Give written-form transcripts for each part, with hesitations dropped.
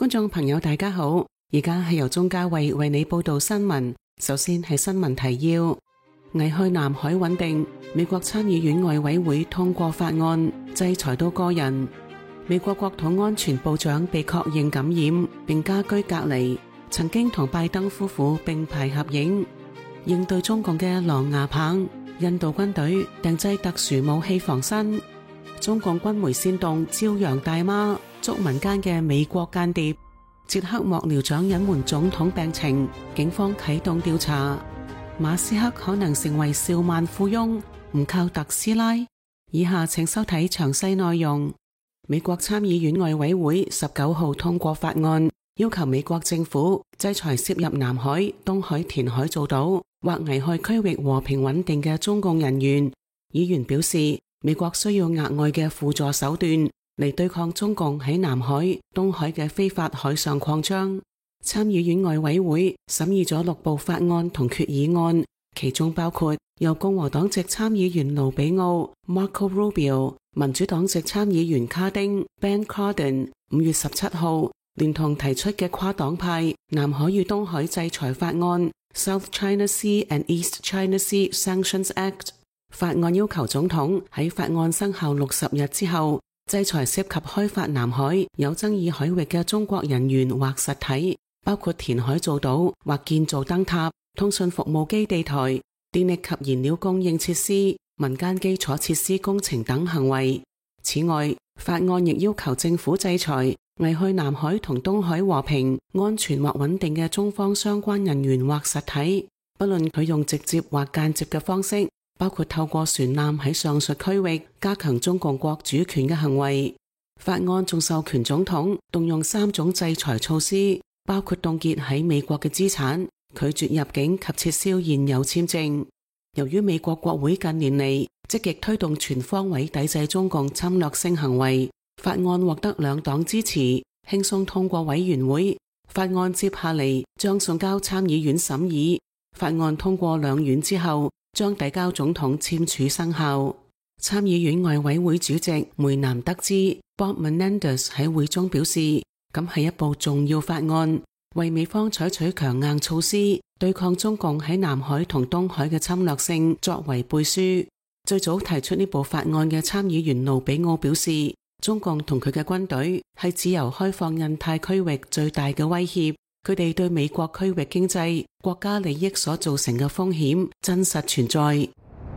觀眾朋友大家好，而家係由鍾嘉慧為你報道新聞。首先係新聞提要：危害南海穩定，美國參議院外委會通過法案，制裁到個人。美國國土安全部長被確認感染，並家居隔離。曾經同拜登夫婦並排合影。應對中共嘅狼牙棒，印度軍隊訂製特殊武器防身。中共軍媒煽動朝陽大媽，捉民間嘅美國間諜。捷克幕僚長隱瞞總統病情，警方啟動調查。馬斯克可能成為兆萬富翁，唔靠特斯拉。以下請收睇詳細內容。美國參議院外委會19號通過法案，要求美國政府制裁涉入南海、東海填海造島或危害區域和平穩定嘅中共人員。議員表示，美國需要額外嘅輔助手段嚟對抗中共喺南海、東海嘅非法海上擴張。參議院外委會審議咗6部法案同決議案，其中包括由共和黨籍參議員盧比奧 Marco Rubio、民主黨籍參議員卡丁 Ben Cardin 5月17號聯同提出嘅跨黨派南海與東海制裁法案 South China Sea and East China Sea Sanctions Act。 法案要求總統喺法案生效60日之後制裁涉及開發南海有爭議海域嘅中國人員或實體，包括填海造島或建造燈塔、通訊服務基地台、電力及燃料供應設施、民間基礎設施工程等行為。此外，法案亦要求政府制裁危害南海同東海和平、安全或穩定嘅中方相關人員或實體，不論佢用直接或間接嘅方式，包括透過船艦喺上述區域加強中共國主權嘅行為。法案仲授權總統動用3種制裁措施，包括凍結喺美國嘅資產、拒絕入境及撤銷現有簽證。由於美國國會近年嚟積極推動全方位抵制中共侵略性行為，法案獲得2黨支持，輕鬆通過委員會。法案接下嚟將送交參議院審議。法案通過兩院之後，將遞交總統簽署生效。參議院外委會主席梅南德茲 Bob Menendez 喺會中表示，咁係一部重要法案，為美方採取強硬措施對抗中共喺南海同東海嘅侵略性作為背書。最早提出呢部法案嘅參議員盧比奧表示，中共同佢嘅軍隊係自由開放印太區域最大嘅威脅，佢哋對美國區域經濟、國家利益所造成嘅風險真實存在。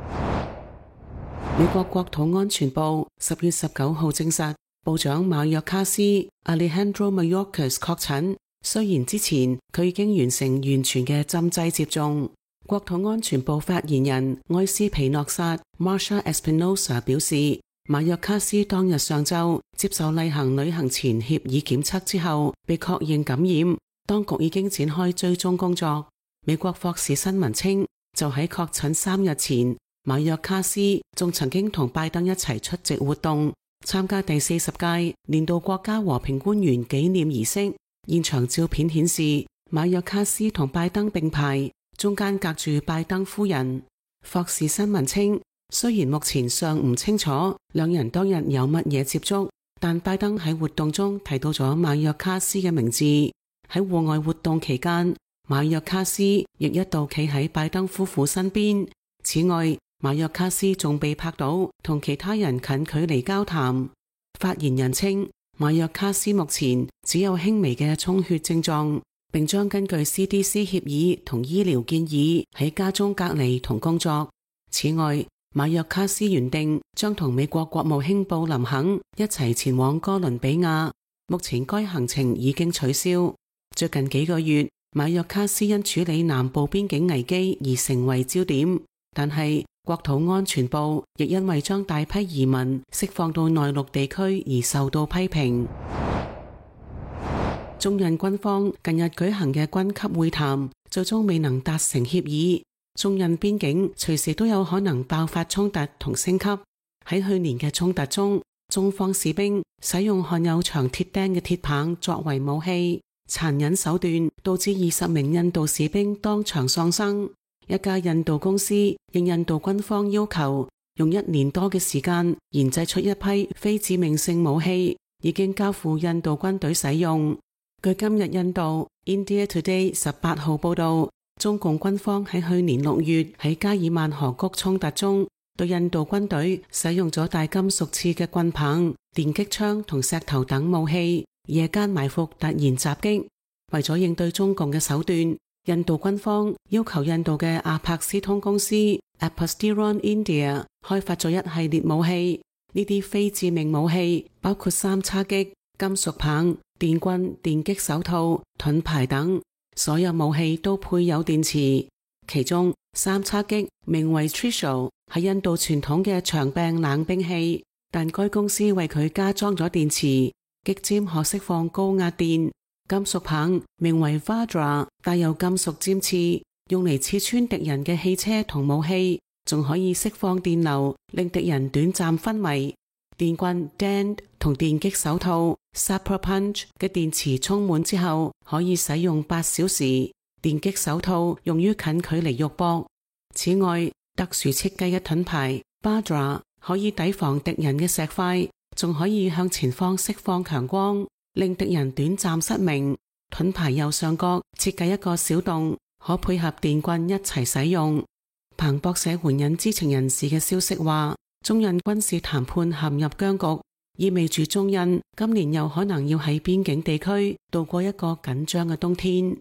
美國國土安全部10月19號證實，部長馬約卡斯 Alejandro Mayorkas 確診，雖然之前佢已經完成完全嘅針劑接種。國土安全部發言人埃斯皮諾薩 Marsha Espinosa 表示，馬約卡斯當日上晝接受例行旅行前協議檢測之後被確認感染，當局已經展開追蹤工作。美國霍士新聞稱，就喺確診3日前，馬約卡斯仲曾經同拜登一齊出席活動，參加第40屆年度國家和平官員紀念儀式。現場照片顯示，馬約卡斯同拜登並排，中間隔住拜登夫人。霍士新聞稱，雖然目前尚唔清楚兩人當日有乜嘢接觸，但拜登喺活動中提到咗馬約卡斯嘅名字。喺戶外活動期間，馬約卡斯亦一度企喺拜登夫婦身邊。此外，馬約卡斯仲被拍到同其他人近距離交談。發言人稱，馬約卡斯目前只有輕微嘅充血症狀，並將根據 CDC 協議同醫療建議喺家中隔離同工作。此外，馬約卡斯原定將同美國國務卿布林肯一齊前往哥倫比亞，目前該行程已經取消。最近幾個月，馬約卡斯因處理南部邊境危機而成為焦點，但係國土安全部亦因為將大批移民釋放到內陸地區而受到批評。中印軍方近日舉行嘅軍級會談最終未能達成協議，中印邊境隨時都有可能爆發衝突同升級。喺去年嘅衝突中，中方士兵使用焊有長鐵釘嘅鐵棒作為武器，殘忍手段導致20名印度士兵當場喪生。一家印度公司應印度軍方要求，用1年多嘅時間研製出一批非致命性武器，已經交付印度軍隊使用。 據今日印度 India Today 18號報道，中共軍方喺去年6月喺加爾曼河谷衝突中，對印度軍隊使用咗大金屬刺嘅棍棒、電擊槍同石頭等武器，夜間埋伏突然襲擊。為咗應對中共嘅手段，印度軍方要求印度嘅阿帕斯通公司 Apastiron India 開發咗一系列武器。呢啲非致命武器包括三叉戟、金屬棒、電棍、電擊手套、盾牌等，所有武器都配有電池。其中三叉戟名為 Trishul， 係印度傳統嘅長柄冷兵器，但該公司為佢加裝咗電池，擊尖可釋放高壓電。金屬棒名為 Vajra， 帶有金屬尖刺，用嚟刺穿敵人嘅汽車同武器，仲可以釋放電流，令敵人短暫昏迷。電棍 Dand 同電擊手套 Super Punch 嘅電池充滿之後，可以使用8小時。電擊手套用於近距離肉搏。此外，特殊設計嘅盾牌 Bhadra 可以抵防敵人嘅石塊，仲可以向前方釋放強光，令敵人短暫失明。盾牌右上角設計一個小洞，可配合電棍一齊使用。彭博社援引知情人士嘅消息話，中印軍事談判陷入僵局，意味住中印今年有可能要喺邊境地區度過一個緊張嘅冬天。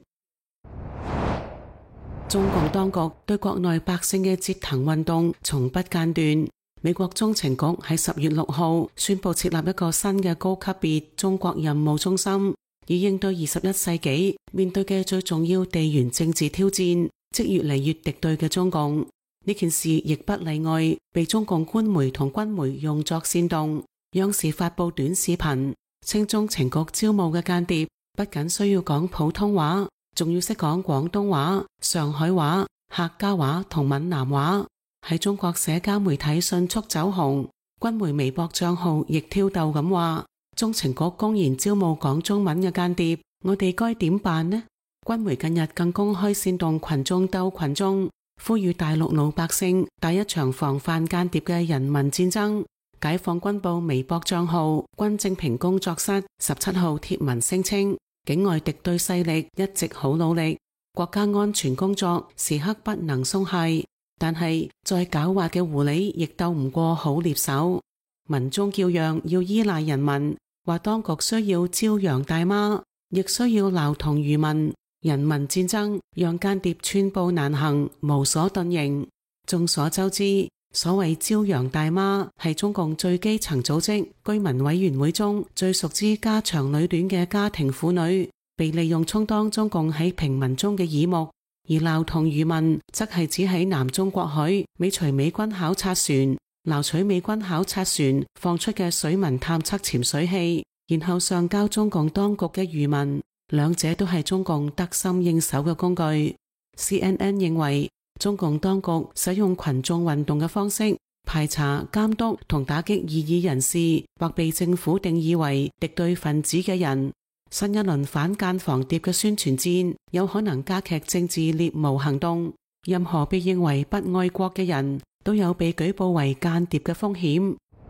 中共當局對國內百姓嘅折騰運動從不間斷。美國中情局喺10月6號宣布設立一個新嘅高級別中國任務中心，以應對21世紀面對嘅最重要地緣政治挑戰，即越嚟越敵對嘅中共。呢件事亦不例外，被中共官媒同軍媒用作煽動。央視發佈短視頻，稱中情局招募嘅間諜不僅需要講普通話，仲要識講廣東話、上海話、客家話同閩南話。喺中國社交媒體迅速走紅，軍媒微博賬號亦挑逗咁話：中情局公然招募講中文嘅間諜，我哋該點辦呢？軍媒近日更公開煽動群眾鬥群眾，呼籲大陸老百姓打一場防範間諜嘅人民戰爭。解放軍報微博賬號軍政平工作室17號貼文聲稱，境外敵對勢力一直好努力，國家安全工作時刻不能鬆懈，但係再狡猾嘅狐狸亦鬥唔過好獵手。民眾叫嚷要依賴人民，話當局需要招洋大媽，亦需要鬧同愚民。人民戰爭讓間諜寸步難行，無所遁形。眾所周知，所謂招洋大媽係中共最基層組織居民委員會中最熟知家長裏短嘅家庭婦女，被利用充當中共喺平民中嘅耳目。而鬧同愚民則係指喺南中國海尾隨美軍考察船，撈取美軍考察船放出嘅水文探測潛水器，然後上交中共當局嘅愚民。兩者都係中共得心應手嘅工具。CNN 認為，中共當局使用群眾運動嘅方式排查、監督同打擊異議人士或被政府定義為敵對分子嘅人。新一輪反間防諜嘅宣傳戰有可能加劇政治獵巫行動。任何被認為不愛國嘅人都有被舉報為間諜嘅風險。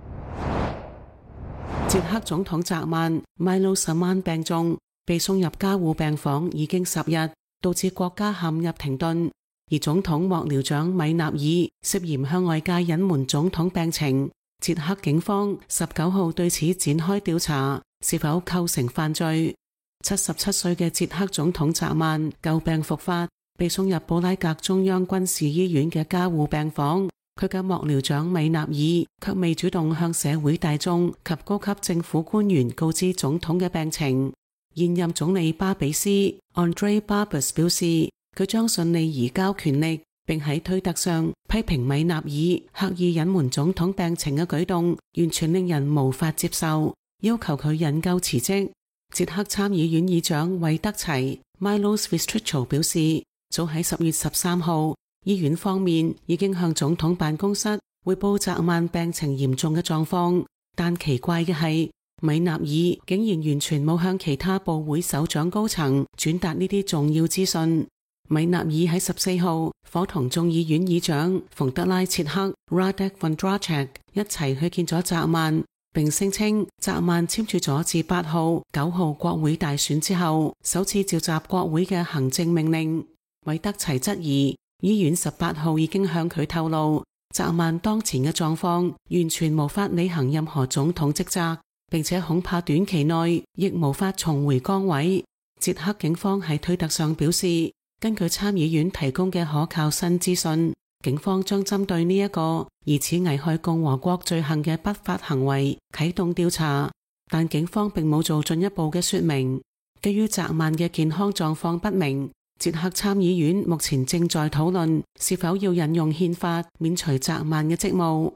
捷克總統澤曼 Miloš Zeman 病重，被送入加護病房已經10日，導致國家陷入停頓。而總統幕僚長米納爾涉嫌向外界隱瞞總統病情，捷克警方19號對此展開調查，是否構成犯罪。77歲嘅捷克總統澤曼舊病復發，被送入布拉格中央軍事醫院嘅加護病房。佢嘅幕僚長米納爾卻未主動向社會大眾及高級政府官員告知總統嘅病情。現任總理巴比斯 Andrej Babis 表示，佢將順利移交權力，並喺推特上批評米納爾刻意隱瞞總統病情嘅舉動，完全令人無法接受，要求佢引咎辭職。捷克參議院議長韋德齊 Milos Vystrčil 表示，早喺10月13號，醫院方面已經向總統辦公室匯報澤曼病情嚴重嘅狀況，但奇怪嘅係，米納爾竟然完全冇向其他部會首長高層轉達呢啲重要資訊。米納爾喺14號夥同眾議院議長馮德拉切克 Radek Vondracek 一齊去見咗澤曼， 並聲稱澤曼簽署咗自8號、9號國會大選之後首次召集國會嘅行政命令。韋德齊質疑醫院18號已經向佢透露，澤曼當前嘅狀況完全無法履行任何總統職責，並且恐怕短期內亦無法重回崗位。捷克警方喺推特上表示，根據參議院提供嘅可靠新資訊，警方將針對呢一個疑似危害共和國罪行嘅不法行為啟動調查，但警方並冇做進一步嘅說明。基於澤曼嘅健康狀況不明，捷克參議院目前正在討論是否要引用憲法免除澤曼嘅職務。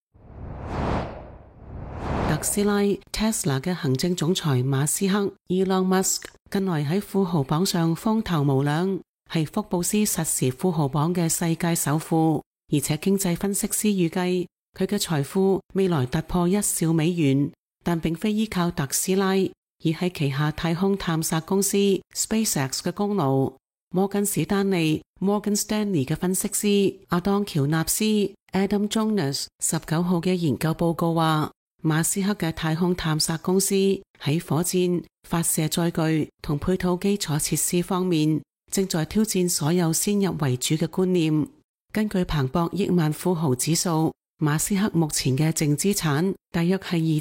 特斯拉 Tesla 嘅行政總裁馬斯克 Elon Musk 近來喺富豪榜上風頭無兩，係福布斯實時富豪榜嘅世界首富，而且經濟分析師預計佢嘅財富未來突破1兆美元，但並非依靠特斯拉，而係旗下太空探索公司 SpaceX 嘅功勞。摩根士丹利 Morgan Stanley 嘅分析師阿當喬納斯 Adam Jonas 19號嘅研究報告話，馬斯克嘅太空探索公司喺火箭、發射載具同配套基礎設施方面正在挑戰所有先入為主嘅觀念。根據彭博億萬富豪指數，馬斯克目前嘅淨資產大約係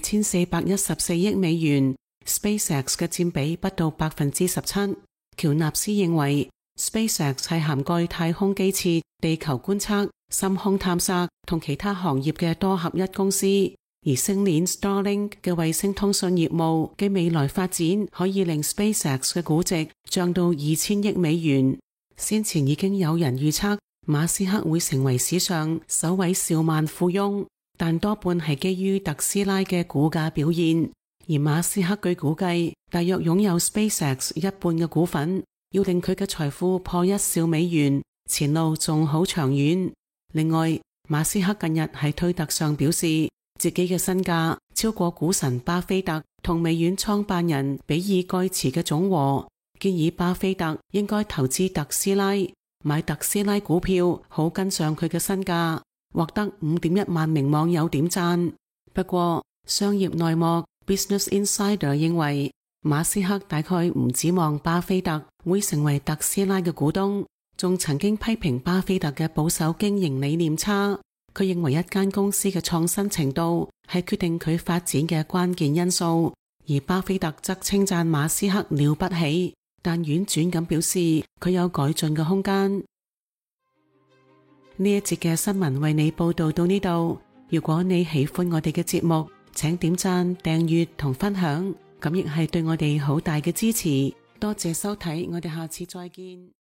2414億美元， SpaceX 嘅佔比不到 17%。 喬納斯認為SpaceX 係涵蓋太空機設、地球觀測、深空探索同其他行業嘅多合一公司，而星鏈 Starlink 嘅衛星通訊業務嘅未來發展可以令 SpaceX 嘅估值漲到2000億美元。先前已經有人預測馬斯克會成為史上首位兆萬富翁，但多半係基於特斯拉嘅股價表現，而馬斯克據估計大約擁有 SpaceX 一半嘅股份。要令佢嘅財富破1兆美元，前路仲好長遠。另外，馬斯克近日喺推特上表示，自己嘅身價超過股神巴菲特同微軟創辦人比爾蓋茨嘅總和，建議巴菲特應該投資特斯拉，買特斯拉股票，好跟上佢嘅身價，獲得5.1萬名網友點讚。不過，商業內幕 Business Insider 認為，馬斯克大概唔指望巴菲特會成為特斯拉嘅股東，仲曾經批評巴菲特嘅保守經營理念差。佢認為一間公司嘅創新程度係決定佢發展嘅關鍵因素，而巴菲特則稱讚馬斯克了不起，但婉轉咁表示佢有改進嘅空間。呢一節嘅新聞為你報道到呢度。如果你喜歡我哋嘅節目，請點讚、訂閱同分享，咁亦係對我哋好大嘅支持。多謝收睇，我哋下次再見。